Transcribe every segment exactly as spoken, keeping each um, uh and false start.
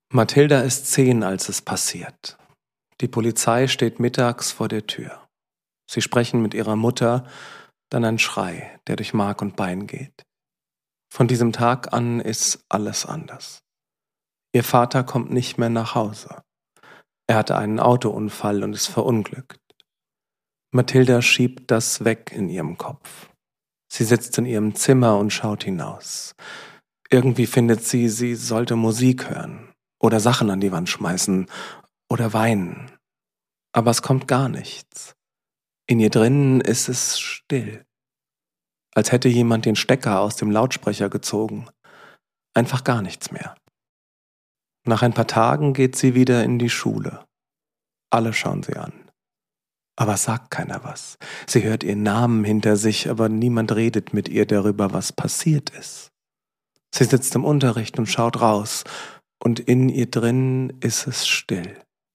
Mathilda ist zehn, als es passiert. Die Polizei steht mittags vor der Tür. Sie sprechen mit ihrer Mutter, dann ein Schrei, der durch Mark und Bein geht. Von diesem Tag an ist alles anders. Ihr Vater kommt nicht mehr nach Hause. Er hatte einen Autounfall und ist verunglückt. Mathilda schiebt das weg in ihrem Kopf. Sie sitzt in ihrem Zimmer und schaut hinaus. Irgendwie findet sie, sie sollte Musik hören oder Sachen an die Wand schmeißen oder weinen. Aber es kommt gar nichts. In ihr drinnen ist es still. Als hätte jemand den Stecker aus dem Lautsprecher gezogen. Einfach gar nichts mehr. Nach ein paar Tagen geht sie wieder in die Schule. Alle schauen sie an. Aber es sagt keiner was. Sie hört ihren Namen hinter sich, aber niemand redet mit ihr darüber, was passiert ist. Sie sitzt im Unterricht und schaut raus, und in ihr drin ist es still.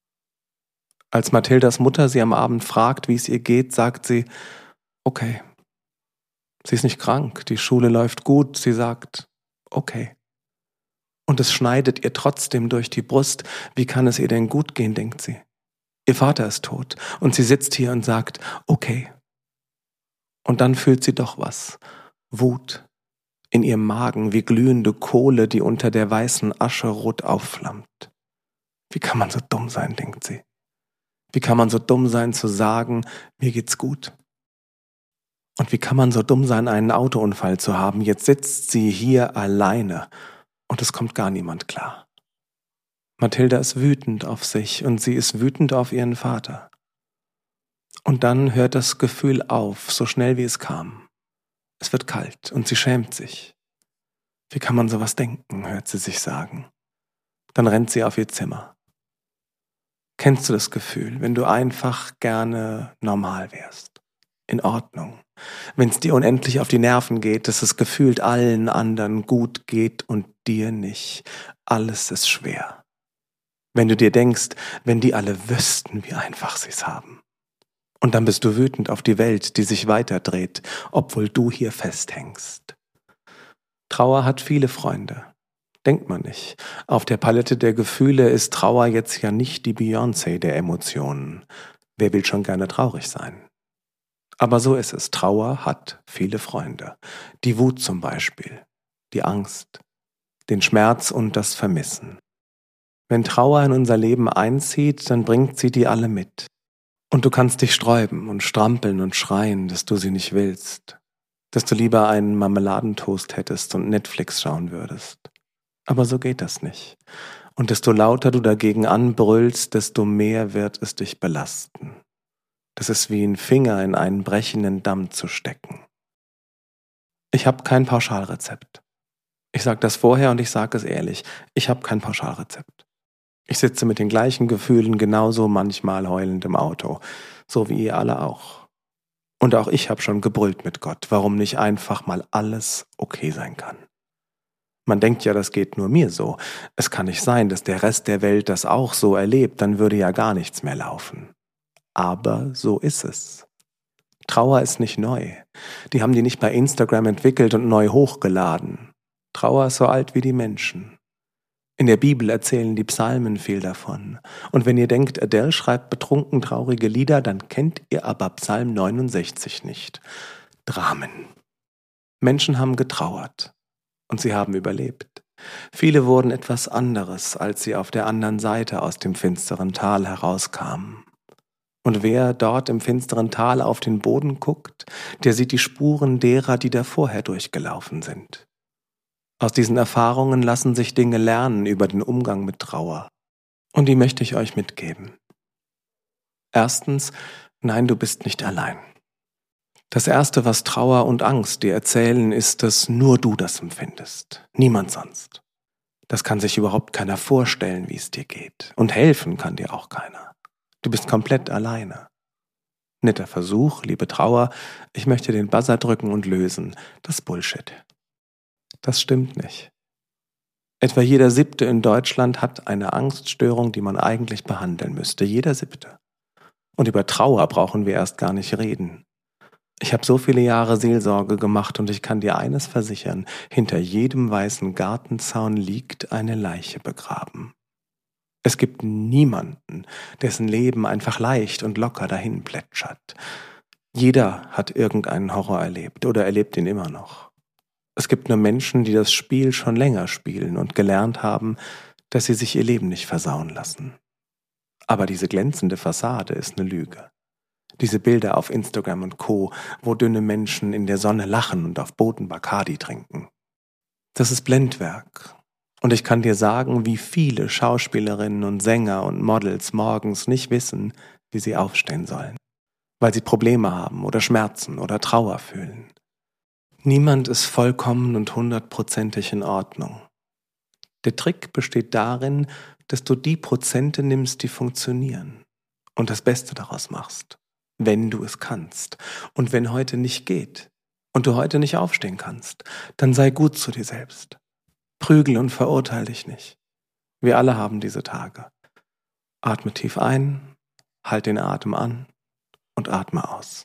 Als Mathildas Mutter sie am Abend fragt, wie es ihr geht, sagt sie, okay. Sie ist nicht krank, die Schule läuft gut, sie sagt, okay. Und es schneidet ihr trotzdem durch die Brust. Wie kann es ihr denn gut gehen, denkt sie. Ihr Vater ist tot und sie sitzt hier und sagt, okay. Und dann fühlt sie doch was. Wut in ihrem Magen wie glühende Kohle, die unter der weißen Asche rot aufflammt. Wie kann man so dumm sein, denkt sie. Wie kann man so dumm sein zu sagen, mir geht's gut? Und wie kann man so dumm sein, einen Autounfall zu haben? Jetzt sitzt sie hier alleine und es kommt gar niemand klar. Mathilda ist wütend auf sich und sie ist wütend auf ihren Vater. Und dann hört das Gefühl auf, so schnell wie es kam. Es wird kalt und sie schämt sich. Wie kann man sowas denken, hört sie sich sagen. Dann rennt sie auf ihr Zimmer. Kennst du das Gefühl, wenn du einfach gerne normal wärst? In Ordnung. Wenn es dir unendlich auf die Nerven geht, dass es gefühlt allen anderen gut geht und dir nicht. Alles ist schwer. Wenn du dir denkst, wenn die alle wüssten, wie einfach sie es haben. Und dann bist du wütend auf die Welt, die sich weiterdreht, obwohl du hier festhängst. Trauer hat viele Freunde. Denkt man nicht. Auf der Palette der Gefühle ist Trauer jetzt ja nicht die Beyoncé der Emotionen. Wer will schon gerne traurig sein? Aber so ist es. Trauer hat viele Freunde. Die Wut zum Beispiel, die Angst, den Schmerz und das Vermissen. Wenn Trauer in unser Leben einzieht, dann bringt sie die alle mit. Und du kannst dich sträuben und strampeln und schreien, dass du sie nicht willst. Dass du lieber einen Marmeladentoast hättest und Netflix schauen würdest. Aber so geht das nicht. Und desto lauter du dagegen anbrüllst, desto mehr wird es dich belasten. Das ist wie ein Finger in einen brechenden Damm zu stecken. Ich habe kein Pauschalrezept. Ich sage das vorher und ich sage es ehrlich. Ich habe kein Pauschalrezept. Ich sitze mit den gleichen Gefühlen genauso manchmal heulend im Auto. So wie ihr alle auch. Und auch ich habe schon gebrüllt mit Gott, warum nicht einfach mal alles okay sein kann. Man denkt ja, das geht nur mir so. Es kann nicht sein, dass der Rest der Welt das auch so erlebt, dann würde ja gar nichts mehr laufen. Aber so ist es. Trauer ist nicht neu. Die haben die nicht bei Instagram entwickelt und neu hochgeladen. Trauer ist so alt wie die Menschen. In der Bibel erzählen die Psalmen viel davon. Und wenn ihr denkt, Adele schreibt betrunken traurige Lieder, dann kennt ihr aber Psalm neunundsechzig nicht. Dramen. Menschen haben getrauert. Und sie haben überlebt. Viele wurden etwas anderes, als sie auf der anderen Seite aus dem finsteren Tal herauskamen. Und wer dort im finsteren Tal auf den Boden guckt, der sieht die Spuren derer, die da vorher durchgelaufen sind. Aus diesen Erfahrungen lassen sich Dinge lernen über den Umgang mit Trauer. Und die möchte ich euch mitgeben. Erstens, nein, du bist nicht allein. Das Erste, was Trauer und Angst dir erzählen, ist, dass nur du das empfindest, niemand sonst. Das kann sich überhaupt keiner vorstellen, wie es dir geht. Und helfen kann dir auch keiner. Du bist komplett alleine. Netter Versuch, liebe Trauer, ich möchte den Buzzer drücken und lösen. Das ist Bullshit. Das stimmt nicht. Etwa jeder Siebte in Deutschland hat eine Angststörung, die man eigentlich behandeln müsste. Jeder Siebte. Und über Trauer brauchen wir erst gar nicht reden. Ich habe so viele Jahre Seelsorge gemacht und ich kann dir eines versichern, hinter jedem weißen Gartenzaun liegt eine Leiche begraben. Es gibt niemanden, dessen Leben einfach leicht und locker dahin plätschert. Jeder hat irgendeinen Horror erlebt oder erlebt ihn immer noch. Es gibt nur Menschen, die das Spiel schon länger spielen und gelernt haben, dass sie sich ihr Leben nicht versauen lassen. Aber diese glänzende Fassade ist eine Lüge. Diese Bilder auf Instagram und Co., wo dünne Menschen in der Sonne lachen und auf Booten Bacardi trinken. Das ist Blendwerk. Und ich kann dir sagen, wie viele Schauspielerinnen und Sänger und Models morgens nicht wissen, wie sie aufstehen sollen, weil sie Probleme haben oder Schmerzen oder Trauer fühlen. Niemand ist vollkommen und hundertprozentig in Ordnung. Der Trick besteht darin, dass du die Prozente nimmst, die funktionieren und das Beste daraus machst, wenn du es kannst. Und wenn heute nicht geht und du heute nicht aufstehen kannst, dann sei gut zu dir selbst. Prügel und verurteile dich nicht. Wir alle haben diese Tage. Atme tief ein, halt den Atem an und atme aus.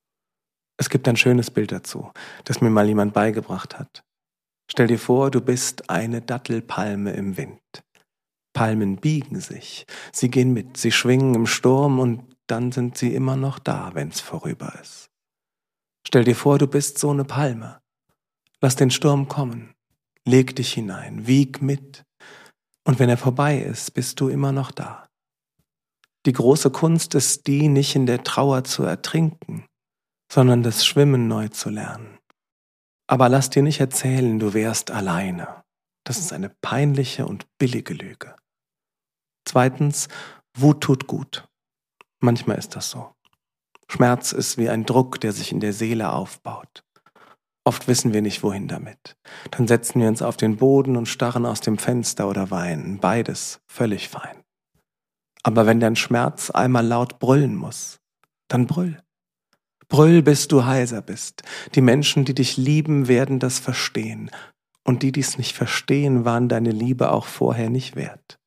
Es gibt ein schönes Bild dazu, das mir mal jemand beigebracht hat. Stell dir vor, du bist eine Dattelpalme im Wind. Palmen biegen sich, sie gehen mit, sie schwingen im Sturm und dann sind sie immer noch da, wenn's vorüber ist. Stell dir vor, du bist so eine Palme. Lass den Sturm kommen. Leg dich hinein, wieg mit. Und wenn er vorbei ist, bist du immer noch da. Die große Kunst ist die, nicht in der Trauer zu ertrinken, sondern das Schwimmen neu zu lernen. Aber lass dir nicht erzählen, du wärst alleine. Das ist eine peinliche und billige Lüge. Zweitens, Wut tut gut. Manchmal ist das so. Schmerz ist wie ein Druck, der sich in der Seele aufbaut. Oft wissen wir nicht, wohin damit. Dann setzen wir uns auf den Boden und starren aus dem Fenster oder weinen. Beides völlig fein. Aber wenn dein Schmerz einmal laut brüllen muss, dann brüll. Brüll, bis du heiser bist. Die Menschen, die dich lieben, werden das verstehen. Und die, die es nicht verstehen, waren deine Liebe auch vorher nicht wert.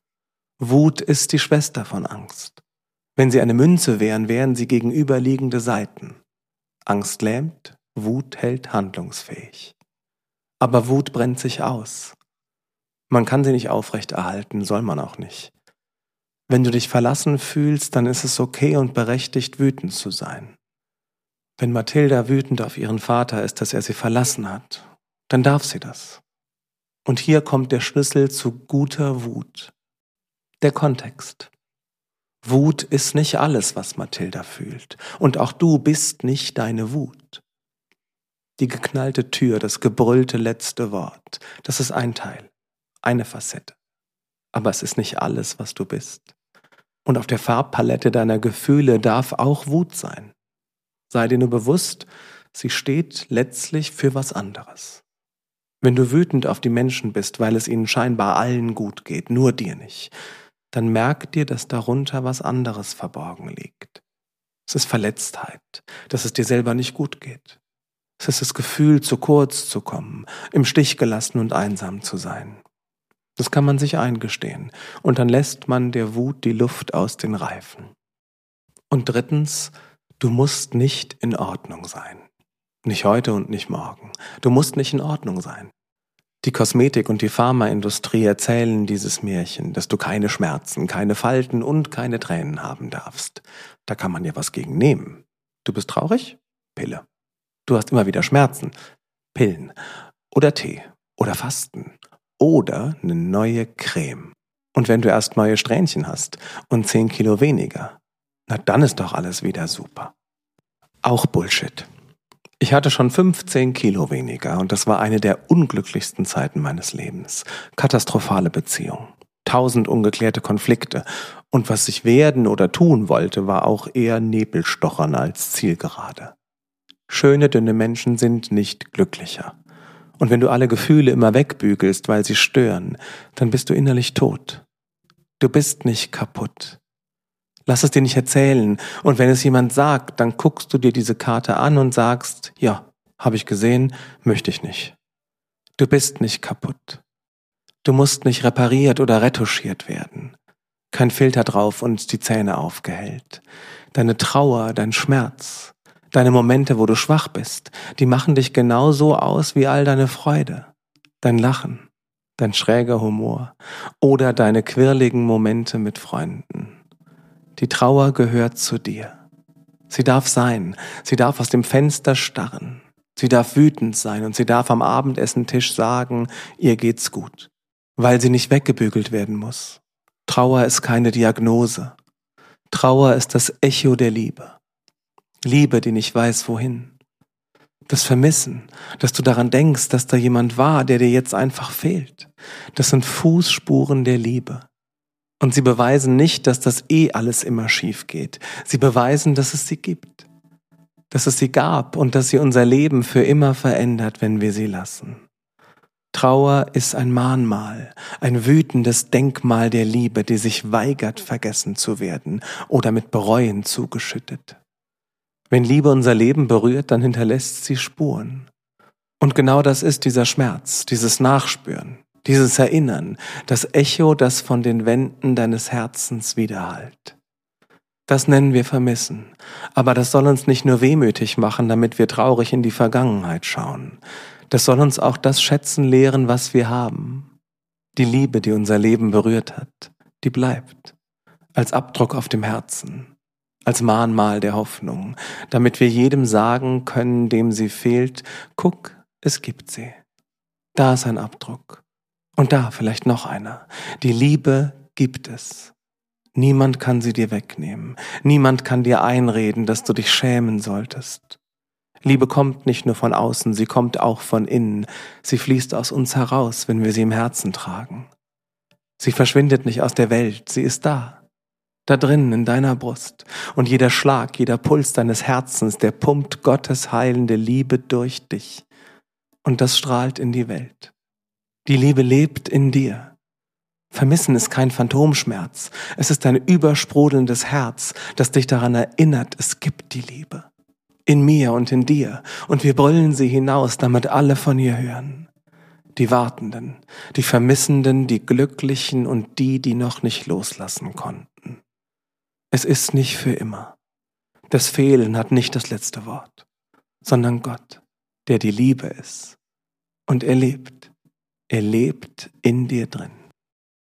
Wut ist die Schwester von Angst. Wenn sie eine Münze wären, wären sie gegenüberliegende Seiten. Angst lähmt, Wut hält handlungsfähig. Aber Wut brennt sich aus. Man kann sie nicht aufrechterhalten, soll man auch nicht. Wenn du dich verlassen fühlst, dann ist es okay und berechtigt, wütend zu sein. Wenn Mathilda wütend auf ihren Vater ist, dass er sie verlassen hat, dann darf sie das. Und hier kommt der Schlüssel zu guter Wut. Der Kontext. Wut ist nicht alles, was Mathilda fühlt. Und auch du bist nicht deine Wut. Die geknallte Tür, das gebrüllte letzte Wort, das ist ein Teil, eine Facette. Aber es ist nicht alles, was du bist. Und auf der Farbpalette deiner Gefühle darf auch Wut sein. Sei dir nur bewusst, sie steht letztlich für was anderes. Wenn du wütend auf die Menschen bist, weil es ihnen scheinbar allen gut geht, nur dir nicht, dann merk dir, dass darunter was anderes verborgen liegt. Es ist Verletztheit, dass es dir selber nicht gut geht. Es ist das Gefühl, zu kurz zu kommen, im Stich gelassen und einsam zu sein. Das kann man sich eingestehen und dann lässt man der Wut die Luft aus den Reifen. Und drittens, du musst nicht in Ordnung sein. Nicht heute und nicht morgen. Du musst nicht in Ordnung sein. Die Kosmetik- und die Pharmaindustrie erzählen dieses Märchen, dass du keine Schmerzen, keine Falten und keine Tränen haben darfst. Da kann man ja was gegen nehmen. Du bist traurig? Pille. Du hast immer wieder Schmerzen. Pillen. Oder Tee. Oder Fasten. Oder eine neue Creme. Und wenn du erst neue Strähnchen hast und zehn Kilo weniger, na dann ist doch alles wieder super. Auch Bullshit. Ich hatte schon fünfzehn Kilo weniger und das war eine der unglücklichsten Zeiten meines Lebens. Katastrophale Beziehung. Tausend ungeklärte Konflikte. Und was ich werden oder tun wollte, war auch eher Nebelstochern als Zielgerade. Schöne, dünne Menschen sind nicht glücklicher. Und wenn du alle Gefühle immer wegbügelst, weil sie stören, dann bist du innerlich tot. Du bist nicht kaputt. Lass es dir nicht erzählen. Und wenn es jemand sagt, dann guckst du dir diese Karte an und sagst, ja, habe ich gesehen, möchte ich nicht. Du bist nicht kaputt. Du musst nicht repariert oder retuschiert werden. Kein Filter drauf und die Zähne aufgehellt. Deine Trauer, dein Schmerz, deine Momente, wo du schwach bist, die machen dich genauso aus wie all deine Freude, dein Lachen, dein schräger Humor oder deine quirligen Momente mit Freunden. Die Trauer gehört zu dir. Sie darf sein, sie darf aus dem Fenster starren, sie darf wütend sein und sie darf am Abendessentisch sagen, ihr geht's gut, weil sie nicht weggebügelt werden muss. Trauer ist keine Diagnose. Trauer ist das Echo der Liebe. Liebe, die nicht weiß, wohin. Das Vermissen, dass du daran denkst, dass da jemand war, der dir jetzt einfach fehlt. Das sind Fußspuren der Liebe. Und sie beweisen nicht, dass das eh alles immer schief geht. Sie beweisen, dass es sie gibt. Dass es sie gab und dass sie unser Leben für immer verändert, wenn wir sie lassen. Trauer ist ein Mahnmal, ein wütendes Denkmal der Liebe, die sich weigert, vergessen zu werden oder mit Bereuen zugeschüttet. Wenn Liebe unser Leben berührt, dann hinterlässt sie Spuren. Und genau das ist dieser Schmerz, dieses Nachspüren, dieses Erinnern, das Echo, das von den Wänden deines Herzens widerhallt. Das nennen wir Vermissen, aber das soll uns nicht nur wehmütig machen, damit wir traurig in die Vergangenheit schauen. Das soll uns auch das schätzen lehren, was wir haben. Die Liebe, die unser Leben berührt hat, die bleibt, als Abdruck auf dem Herzen. Als Mahnmal der Hoffnung, damit wir jedem sagen können, dem sie fehlt, guck, es gibt sie. Da ist ein Abdruck. Und da vielleicht noch einer. Die Liebe gibt es. Niemand kann sie dir wegnehmen. Niemand kann dir einreden, dass du dich schämen solltest. Liebe kommt nicht nur von außen, sie kommt auch von innen. Sie fließt aus uns heraus, wenn wir sie im Herzen tragen. Sie verschwindet nicht aus der Welt, sie ist da. Da drinnen in deiner Brust. Und jeder Schlag, jeder Puls deines Herzens, der pumpt Gottes heilende Liebe durch dich. Und das strahlt in die Welt. Die Liebe lebt in dir. Vermissen ist kein Phantomschmerz. Es ist ein übersprudelndes Herz, das dich daran erinnert, es gibt die Liebe. In mir und in dir. Und wir brüllen sie hinaus, damit alle von ihr hören. Die Wartenden, die Vermissenden, die Glücklichen und die, die noch nicht loslassen konnten. Es ist nicht für immer. Das Fehlen hat nicht das letzte Wort, sondern Gott, der die Liebe ist. Und er lebt. Er lebt in dir drin.